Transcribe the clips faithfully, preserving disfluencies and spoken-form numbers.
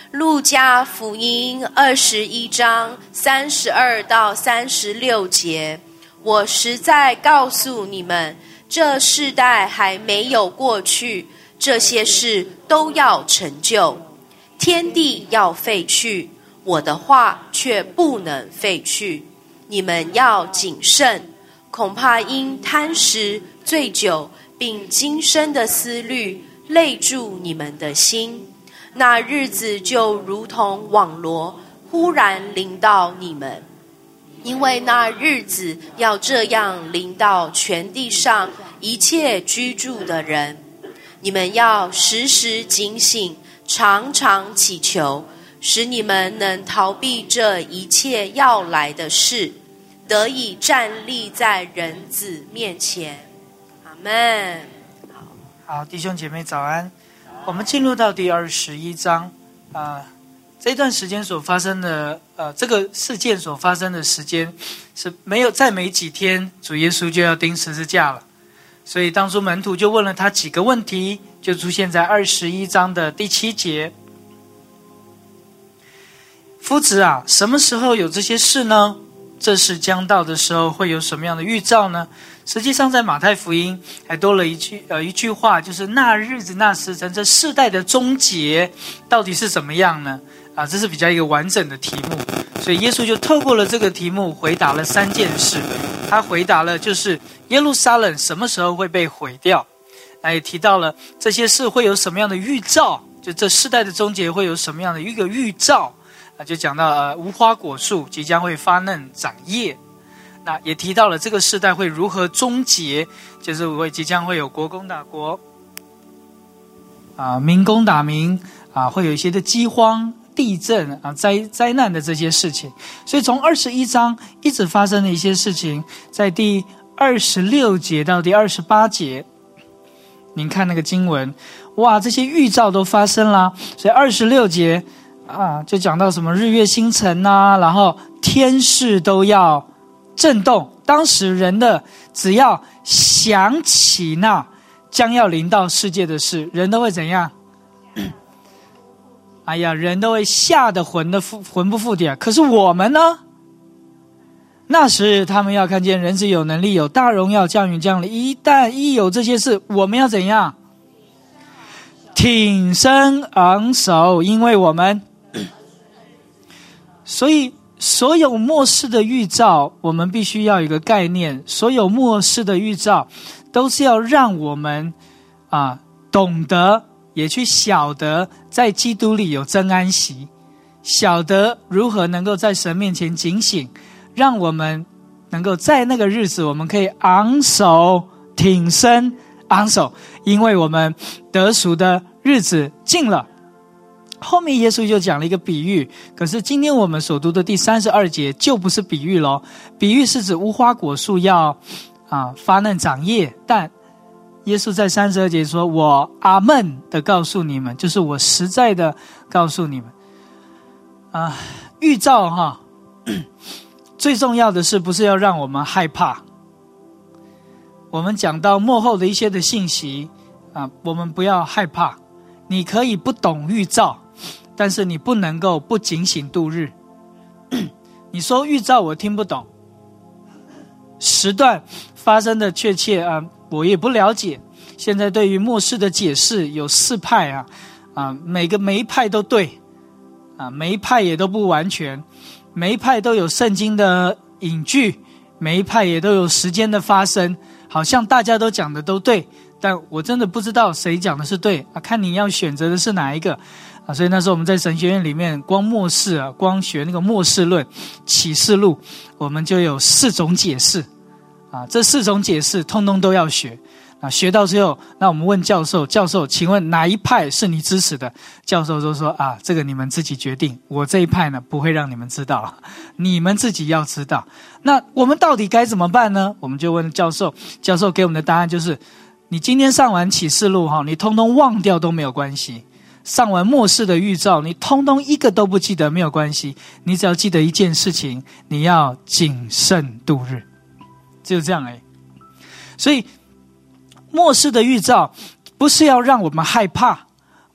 路加福音二十一章三十二到三十六节，我实在告诉你们，这世代还没有过去，这些事都要成就。天地要废去，我的话却不能废去。你们要谨慎，恐怕因贪食、醉酒，并今生的思虑累住你们的心。那日子就如同网罗，忽然临到你们。因为那日子要这样临到全地上一切居住的人。你们要时时警醒，常常祈求，使你们能逃避这一切要来的事，得以站立在人子面前。阿们。 好，弟兄姐妹早安。我们进入到第二十一章，啊、呃，这段时间所发生的，呃，这个事件所发生的时间是没有再没几天，主耶稣就要钉十字架了。所以当初门徒就问了他几个问题，就出现在二十一章的第七节。夫子啊，什么时候有这些事呢？这事将到的时候会有什么样的预兆呢？实际上在马太福音还多了一句呃一句话，就是那日子那时辰，这世代的终结到底是怎么样呢？啊，这是比较一个完整的题目，所以耶稣就透过了这个题目回答了三件事。他回答了就是耶路撒冷什么时候会被毁掉，那也提到了这些事会有什么样的预兆，就这世代的终结会有什么样的一个预兆。就讲到呃无花果树即将会发嫩长叶，那也提到了这个世代会如何终结，就是会即将会有国攻打国，啊民攻打民，啊会有一些的饥荒、地震啊灾灾难的这些事情。所以从二十一章一直发生的一些事情，在第二十六节到第二十八节，您看那个经文，哇，这些预兆都发生了。所以二十六节。啊，就讲到什么日月星辰啊，然后天势都要震动。当时人的只要想起那将要临到世界的事，人都会怎样？哎呀，人都会吓得魂的魂不附体啊！可是我们呢？那时他们要看见人子有能力，有大荣耀降临降临。一旦一有这些事，我们要怎样？挺身昂首，因为我们。所以所有末世的预兆，我们必须要有一个概念，所有末世的预兆都是要让我们啊懂得，也去晓得在基督里有真安息，晓得如何能够在神面前警醒，让我们能够在那个日子我们可以昂首挺身昂首，因为我们得赎的日子近了。后面耶稣就讲了一个比喻，可是今天我们所读的第三十二节就不是比喻咯。比喻是指无花果树要啊发嫩长叶，但耶稣在三十二节说，我阿们的告诉你们，就是我实在的告诉你们啊，预兆哈，最重要的是不是要让我们害怕？我们讲到末后的一些的信息啊，我们不要害怕，你可以不懂预兆，但是你不能够不警醒度日。你说预兆我听不懂，时段发生的确切啊，我也不了解。现在对于末世的解释有四派啊，啊，每个每一派都对啊，每一派也都不完全，每一派都有圣经的引据，每一派也都有时间的发生，好像大家都讲的都对。但我真的不知道谁讲的是对啊，看你要选择的是哪一个啊。所以那时候我们在神学院里面，光末世啊，光学那个末世论、启示录，我们就有四种解释啊，这四种解释通通都要学啊。学到最后，那我们问教授，教授，请问哪一派是你支持的？教授就说啊，这个你们自己决定，我这一派呢不会让你们知道，你们自己要知道。那我们到底该怎么办呢？我们就问教授，教授给我们的答案就是。你今天上完启示录哈，你通通忘掉都没有关系；上完末世的预兆，你通通一个都不记得没有关系。你只要记得一件事情，你要谨慎度日，就这样而已。所以末世的预兆不是要让我们害怕，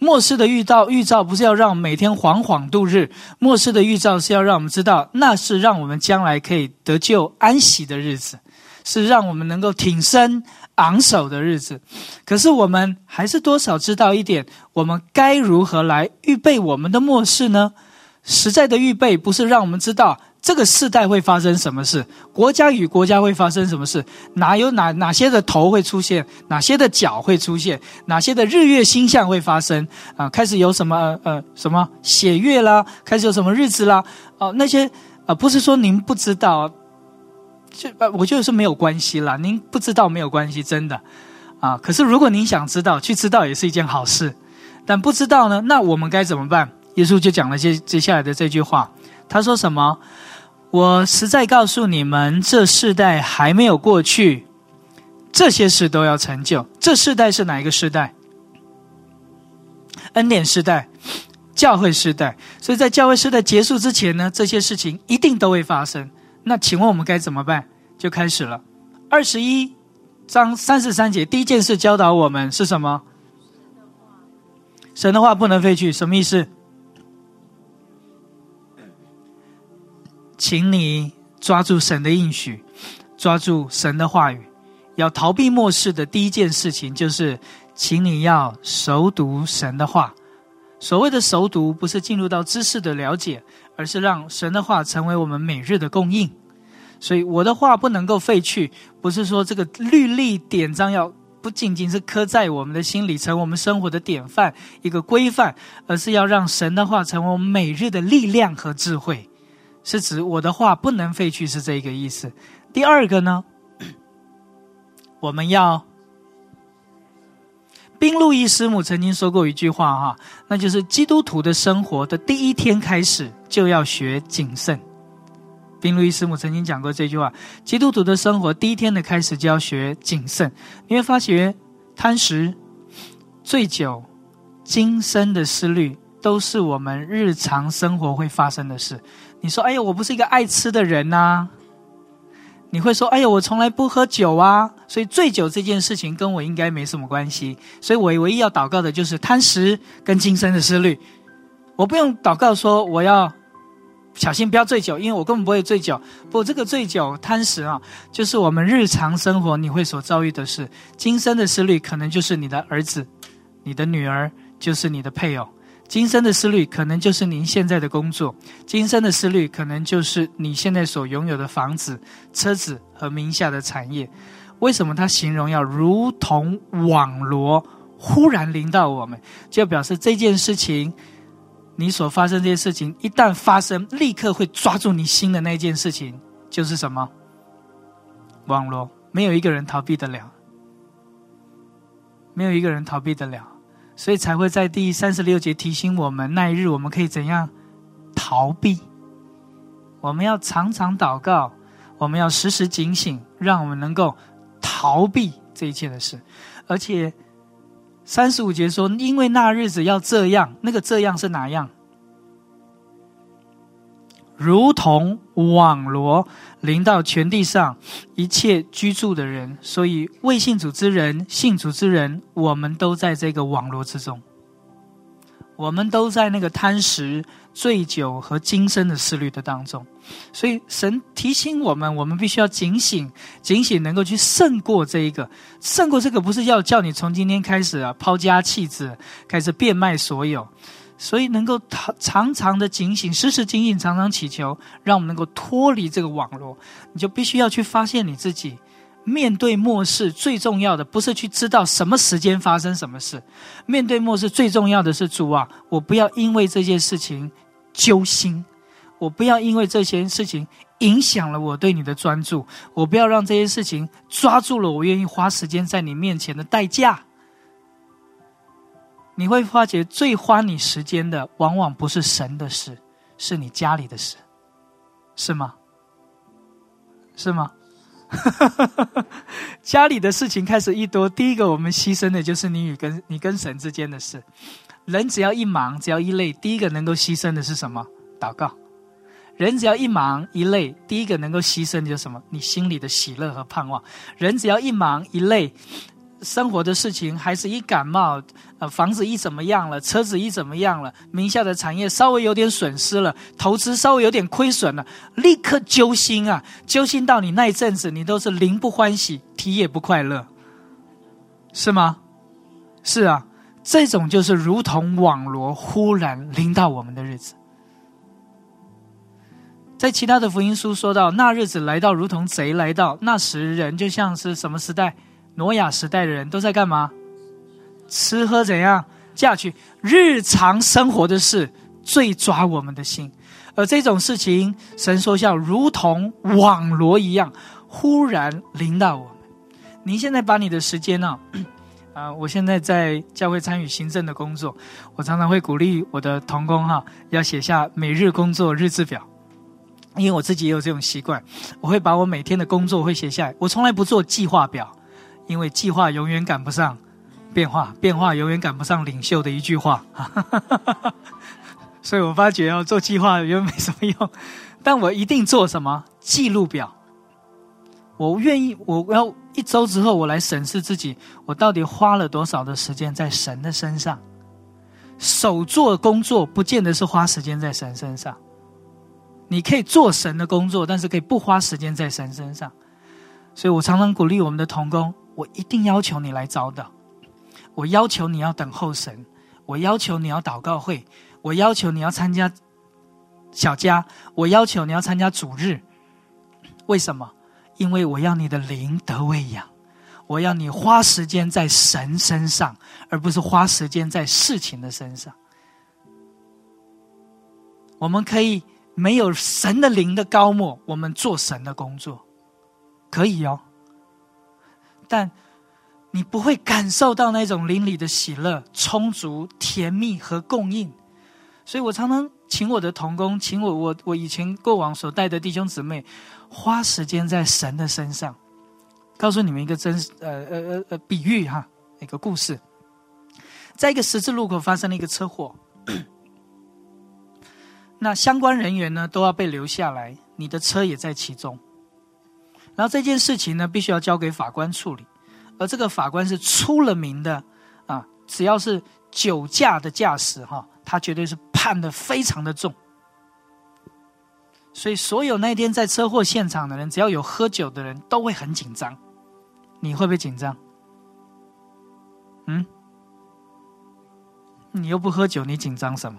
末世的预兆，预兆不是要让我们每天惶惶度日，末世的预兆是要让我们知道，那是让我们将来可以得救安息的日子，是让我们能够挺身昂首的日子。可是我们还是多少知道一点，我们该如何来预备我们的末世呢？实在的预备不是让我们知道这个世代会发生什么事，国家与国家会发生什么事，哪有哪哪些的头会出现，哪些的脚会出现，哪些的日月星象会发生啊、呃？开始有什么呃什么血月啦，开始有什么日子啦，哦、呃、那些啊、呃、不是说您不知道，就呃我觉得是没有关系啦，您不知道没有关系，真的啊。可是如果您想知道，去知道也是一件好事，但不知道呢，那我们该怎么办？耶稣就讲了接接下来的这句话，他说什么？我实在告诉你们，这世代还没有过去，这些事都要成就。这世代是哪一个世代？恩典世代，教会世代。所以在教会世代结束之前呢，这些事情一定都会发生。那请问我们该怎么办？就开始了。二十一章三十三节，第一件事教导我们是什么？神的话不能废去，什么意思？请你抓住神的应许，抓住神的话语。要逃避末世的第一件事情就是，请你要熟读神的话。所谓的熟读，不是进入到知识的了解，而是让神的话成为我们每日的供应。所以我的话不能够废去，不是说这个律例典章要不仅仅是刻在我们的心里，成为我们生活的典范，一个规范，而是要让神的话成为我们每日的力量和智慧。是指我的话不能废去，是这个意思。第二个呢，我们要，宾路易师母曾经说过一句话哈，那就是基督徒的生活的第一天开始就要学谨慎。宾路易师母曾经讲过这句话，基督徒的生活第一天的开始就要学谨慎。你会发觉贪食、醉酒、今生的思虑都是我们日常生活会发生的事。你说哎呦我不是一个爱吃的人啊，你会说哎呦我从来不喝酒啊，所以醉酒这件事情跟我应该没什么关系，所以我唯一要祷告的就是贪食跟今生的思虑。我不用祷告说我要小心不要醉酒，因为我根本不会醉酒。不，这个醉酒贪食啊，就是我们日常生活你会所遭遇的事。今生的思虑可能就是你的儿子，你的女儿，就是你的配偶。今生的思虑可能就是您现在的工作，今生的思虑可能就是你现在所拥有的房子、车子和名下的产业。为什么他形容要如同网罗忽然临到我们，就表示这件事情，你所发生这件事情一旦发生，立刻会抓住你心的那件事情，就是什么？网罗，没有一个人逃避得了，没有一个人逃避得了。所以才会在第三十六节提醒我们，那一日我们可以怎样逃避？我们要常常祷告，我们要时时警醒，让我们能够逃避这一切的事。而且三十五节说，因为那日子要这样，那个这样是哪样？如同网罗临到全地上一切居住的人，所以未信主之人、信主之人，我们都在这个网罗之中，我们都在那个贪食、醉酒和今生的思虑的当中。所以神提醒我们，我们必须要警醒，警醒能够去胜过这一个。胜过这个不是要叫你从今天开始啊抛家弃子，开始变卖所有。所以能够常常的警醒，时时警醒，常常祈求，让我们能够脱离这个网络。你就必须要去发现你自己，面对末世最重要的不是去知道什么时间发生什么事，面对末世最重要的是，主啊，我不要因为这件事情揪心，我不要因为这些事情影响了我对你的专注，我不要让这些事情抓住了我愿意花时间在你面前的代价。你会发觉最花你时间的往往不是神的事，是你家里的事，是吗？是吗？家里的事情开始一多，第一个我们牺牲的就是你与跟你跟神之间的事。人只要一忙，只要一累，第一个能够牺牲的是什么？祷告。人只要一忙一累，第一个能够牺牲的就是什么？你心里的喜乐和盼望。人只要一忙一累， 生活的事情，孩子一感冒，呃，房子一怎么样了，车子一怎么样了，名下的产业稍微有点损失了，投资稍微有点亏损了，立刻揪心啊，揪心到你那一阵子，你都是灵不欢喜，体也不快乐，是吗？是啊，这种就是如同网罗忽然临到我们的日子。在其他的福音书说到，那日子来到如同贼来到，那时人就像是什么时代？挪亚时代的人都在干嘛？吃喝怎样嫁娶，日常生活的事最抓我们的心。而这种事情，神说像如同网罗一样，忽然临到我们。您现在把你的时间呢、啊呃？我现在在教会参与行政的工作，我常常会鼓励我的同工哈、啊，要写下每日工作日志表。因为我自己也有这种习惯，我会把我每天的工作会写下来。我从来不做计划表。因为计划永远赶不上变化，变化永远赶不上领袖的一句话所以我发觉要做计划原本没什么用，但我一定做什么记录表。我愿意，我要一周之后我来审视自己，我到底花了多少的时间在神的身上。手做工作不见得是花时间在神身上，你可以做神的工作，但是可以不花时间在神身上。所以我常常鼓励我们的同工，我一定要求你来早祷，我要求你要等候神，我要求你要祷告会，我要求你要参加小家，我要求你要参加主日。为什么？因为我要你的灵得喂养，我要你花时间在神身上，而不是花时间在事情的身上。我们可以没有神的灵的膏抹，我们做神的工作可以哦，但你不会感受到那种灵里的喜乐、充足、甜蜜和供应。所以我常常请我的同工，请我我我以前过往所带的弟兄姊妹，花时间在神的身上。告诉你们一个真呃呃呃呃比喻哈，一个故事。在一个十字路口发生了一个车祸，那相关人员呢都要被留下来，你的车也在其中。然后这件事情呢，必须要交给法官处理，而这个法官是出了名的啊，只要是酒驾的驾驶哈，他绝对是判得非常的重。所以所有那天在车祸现场的人，只要有喝酒的人都会很紧张。你会不会紧张？嗯？你又不喝酒，你紧张什么？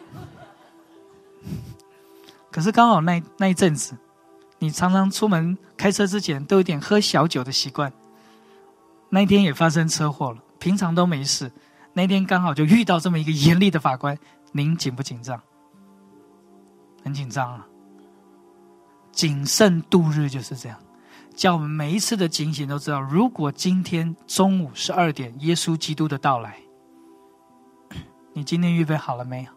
可是刚好那那一阵子，你常常出门开车之前都有点喝小酒的习惯。那一天也发生车祸了，平常都没事，那天刚好就遇到这么一个严厉的法官，您紧不紧张？很紧张啊。谨慎度日就是这样，叫我们每一次的警醒都知道，如果今天中午十二点耶稣基督的到来，你今天预备好了没有？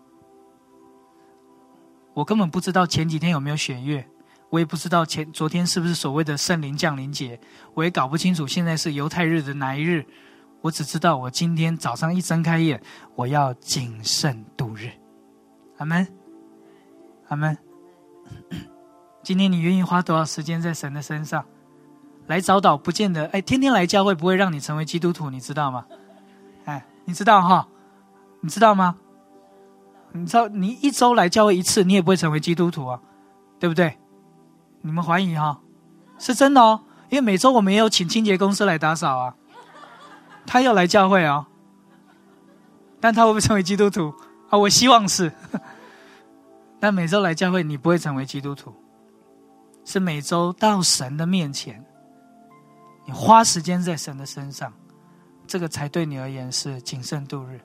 我根本不知道前几天有没有血月，我也不知道前昨天是不是所谓的圣灵降临节，我也搞不清楚现在是犹太日的哪一日，我只知道我今天早上一睁开眼，我要谨慎度日。阿们，阿们。今天你愿意花多少时间在神的身上？来早祷不见得，哎，天天来教会不会让你成为基督徒，你知道吗？哎，你知道哈？你知道吗？你知道你一周来教会一次，你也不会成为基督徒啊，对不对？你们怀疑哈？是真的哦，因为每周我们也有请清洁公司来打扫啊，他要来教会啊、哦，但他会不会成为基督徒啊？我希望是，但每周来教会你不会成为基督徒。是每周到神的面前，你花时间在神的身上，这个才对你而言是谨慎度日。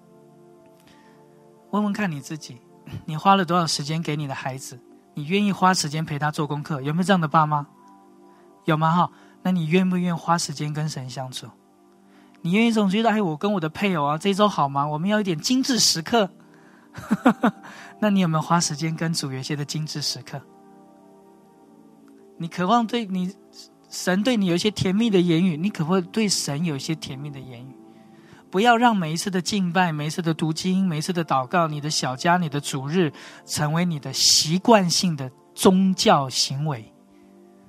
问问看你自己，你花了多少时间给你的孩子？你愿意花时间陪他做功课？有没有这样的爸妈？有吗？哈，那你愿不愿意花时间跟神相处？你愿意总觉得，哎，我跟我的配偶啊，这一周好忙，我们要一点精致时刻。那你有没有花时间跟主有一些的精致时刻？你渴望对你神对你有一些甜蜜的言语，你可不可以对神有一些甜蜜的言语？不要让每一次的敬拜、每一次的读经、每一次的祷告、你的小家、你的主日成为你的习惯性的宗教行为。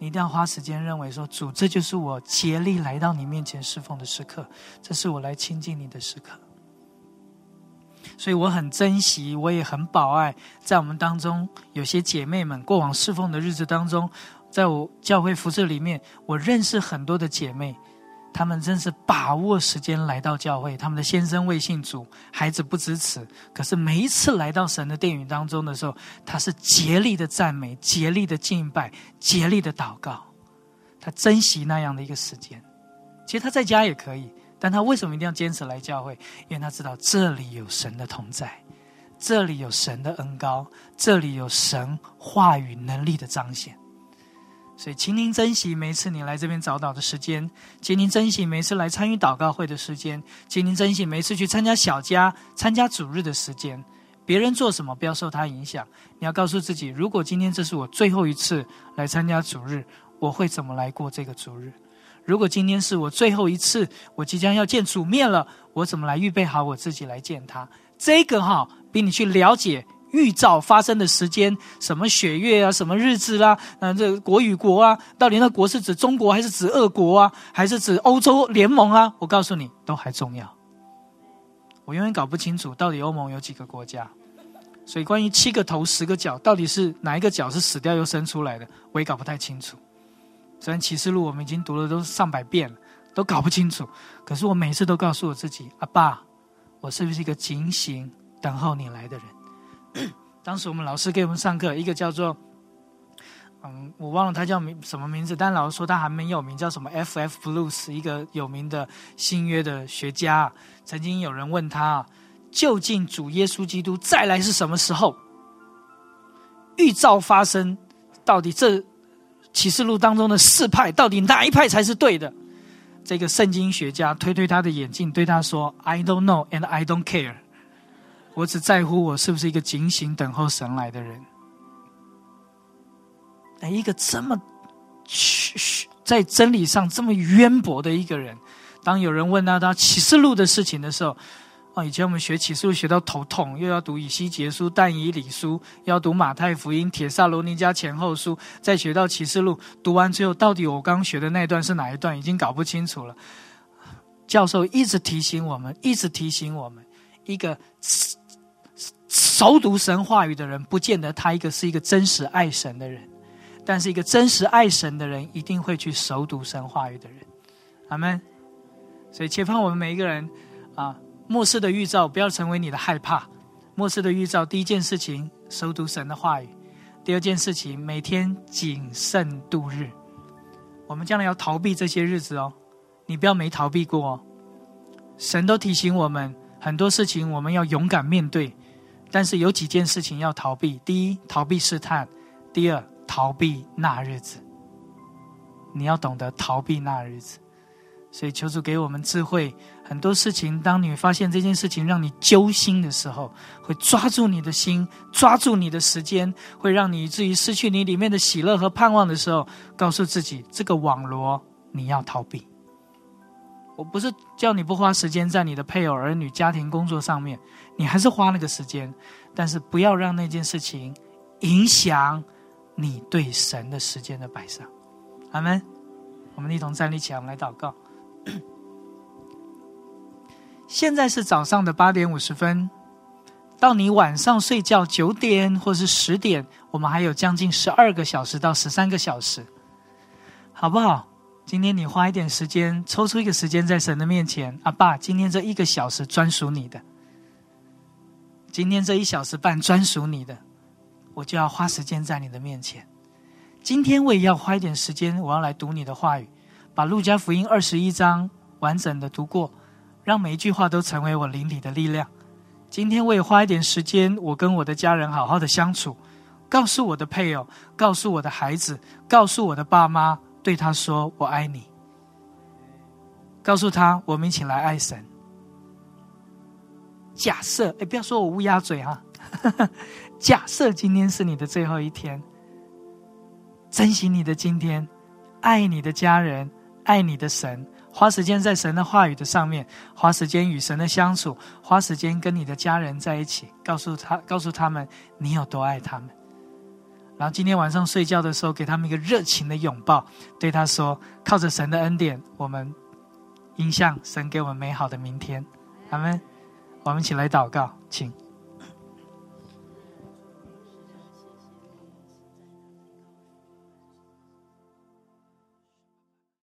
你一定要花时间认为说，主，这就是我竭力来到你面前侍奉的时刻，这是我来亲近你的时刻。所以我很珍惜，我也很保爱，在我们当中有些姐妹们过往侍奉的日子当中，在我教会服事里面，我认识很多的姐妹，她们真是把握时间来到教会，她们的先生未信主，孩子不支持，可是每一次来到神的殿宇当中的时候，她是竭力的赞美，竭力的敬拜，竭力的祷告，她珍惜那样的一个时间。其实她在家也可以，但她为什么一定要坚持来教会？因为她知道这里有神的同在，这里有神的恩膏，这里有神话语能力的彰显。所以请您珍惜每一次你来这边早祷的时间，请您珍惜每一次来参与祷告会的时间，请您珍惜每一次去参加小家参加主日的时间。别人做什么不要受他影响，你要告诉自己，如果今天这是我最后一次来参加主日，我会怎么来过这个主日？如果今天是我最后一次，我即将要见主面了，我怎么来预备好我自己来见他？这个哈，比你去了解预兆发生的时间，什么血月啊，什么日子啦、啊，呃，这个国与国啊，到底那国是指中国还是指俄国啊，还是指欧洲联盟啊？我告诉你，都还重要。我永远搞不清楚到底欧盟有几个国家，所以关于七个头十个脚，到底是哪一个脚是死掉又生出来的，我也搞不太清楚。虽然启示录我们已经读了都上百遍了，都搞不清楚，可是我每次都告诉我自己，阿爸，我是不是一个警醒等候你来的人？当时我们老师给我们上课，一个叫做嗯，我忘了他叫名什么名字，但老师说他还没有名，叫什么 F F Bruce， 一个有名的新约的学家。曾经有人问他，究竟主耶稣基督再来是什么时候？预兆发生，到底这启示录当中的四派，到底哪一派才是对的？这个圣经学家推推他的眼镜，对他说 I don't know and I don't care， 我只在乎我是不是一个警醒等候神来的人。一个这么在真理上这么渊博的一个人，当有人问到他启示录的事情的时候，哦，以前我们学启示录学到头痛，又要读以西结书、但以理书，又要读马太福音、帖撒罗尼迦前后书，再学到启示录，读完之后到底我刚学的那段是哪一段已经搞不清楚了。教授一直提醒我们，一直提醒我们，一个熟读神话语的人，不见得他一个是一个真实爱神的人，但是一个真实爱神的人一定会去熟读神话语的人。阿们。所以切盼我们每一个人啊，末世的预兆不要成为你的害怕。末世的预兆，第一件事情熟读神的话语，第二件事情每天谨慎度日。我们将来要逃避这些日子哦，你不要没逃避过哦。神都提醒我们很多事情我们要勇敢面对，但是有几件事情要逃避。第一，逃避试探；第二，逃避那日子。你要懂得逃避那日子。所以求主给我们智慧，很多事情当你发现这件事情让你揪心的时候，会抓住你的心，抓住你的时间，会让你以至于失去你里面的喜乐和盼望的时候，告诉自己这个网罗你要逃避。我不是叫你不花时间在你的配偶、儿女、家庭、工作上面，你还是花那个时间，但是不要让那件事情影响你对神的时间的摆上。阿们。我们一同站立起来，我们来祷告。现在是早上的八点五十分，到你晚上睡觉九点或是十点，我们还有将近十二个小时到十三个小时，好不好？今天你花一点时间，抽出一个时间在神的面前，阿爸，今天这一个小时专属你的，今天这一小时半专属你的，我就要花时间在你的面前。今天我也要花一点时间，我要来读你的话语，把路加福音二十一章完整的读过，让每一句话都成为我灵里的力量。今天我也花一点时间，我跟我的家人好好的相处，告诉我的配偶，告诉我的孩子，告诉我的爸妈，对他说我爱你，告诉他我们一起来爱神。假设，哎，不要说我乌鸦嘴哈，假设今天是你的最后一天，珍惜你的今天，爱你的家人，爱你的神，花时间在神的话语的上面，花时间与神的相处，花时间跟你的家人在一起，告诉他告诉他们你有多爱他们。 然后今天晚上睡觉的时候，给他们一个热情的拥抱，对他说：靠着神的恩典，我们迎向神给我们美好的明天。阿们。我们一起来祷告，请。